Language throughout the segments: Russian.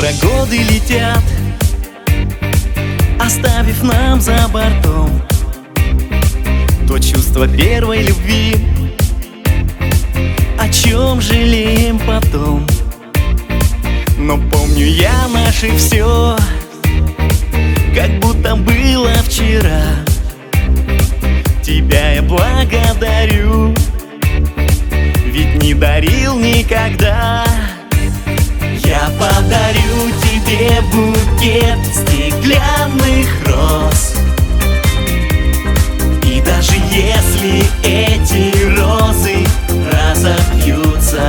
Быстро годы летят, оставив нам за бортом то чувство первой любви, о чем жалеем потом. Но помню я наше все, как будто было вчера. Тебя я благодарю, ведь не дарил никогда. Я подарю тебе букет стеклянных роз, и даже если эти розы разобьются,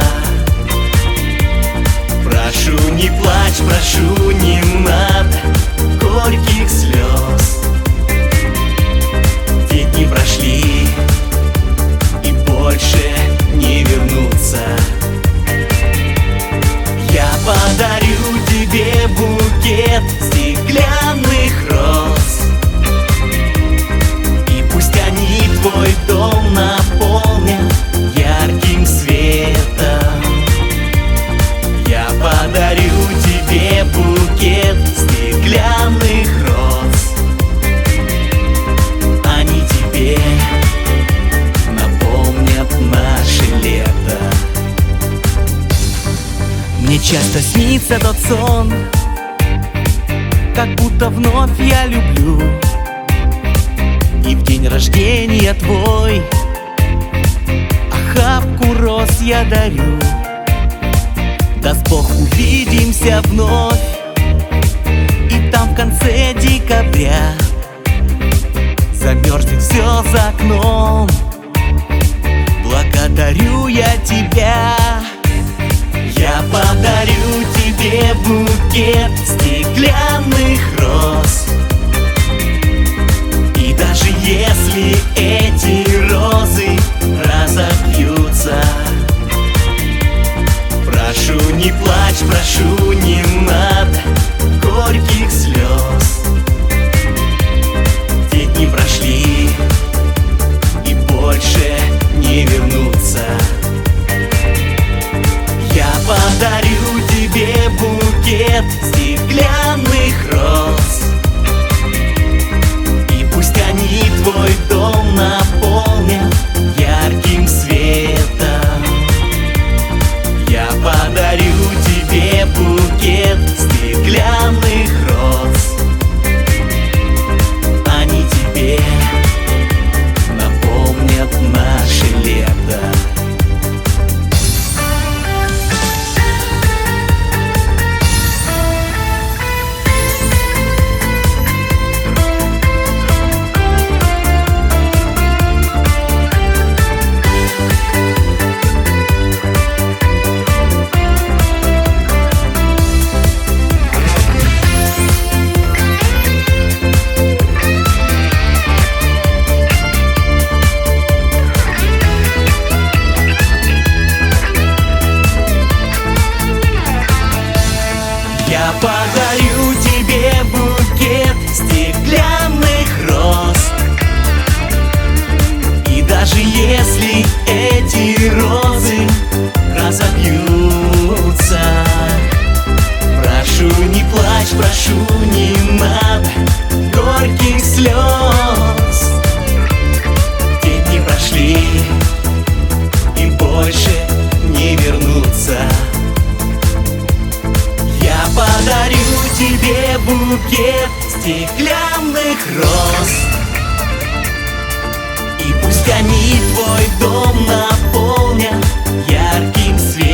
прошу, не плачь, прошу, не надо горьких слез. Те дни прошли и больше не вернутся. Я подарю тебе букет стеклянных роз, и пусть они твой дом наполнят ярким светом. Я подарю тебе букет стеклянных роз, они тебе напомнят наше лето. Мне часто снится тот сон, как будто вновь я люблю, и в день рождения твой охапку роз я дарю. Даст Бог, увидимся вновь, и там в конце декабря замерзнет все за окном. Благодарю я тебя. Я подарю тебе букет стеклянных роз, и даже если эти розы разобьются, прошу, не плачь, прошу, не надо горьких слез. Те дни прошли и больше не вернутся. Я подарю тебе букет стеклянных роз, и пусть они твой дом наполнят ярким светом. Я подарю тебе букет стеклянных роз, они тебе напомнят наше лето. Я подарю тебе букет стеклянных роз, и даже если эти розы разобьются, прошу, не плачь, прошу, не надо горьких слез. Те дни прошли и больше не вернутся. Я подарю тебе букет стеклянных роз, и пусть они твой дом наполнят ярким светом.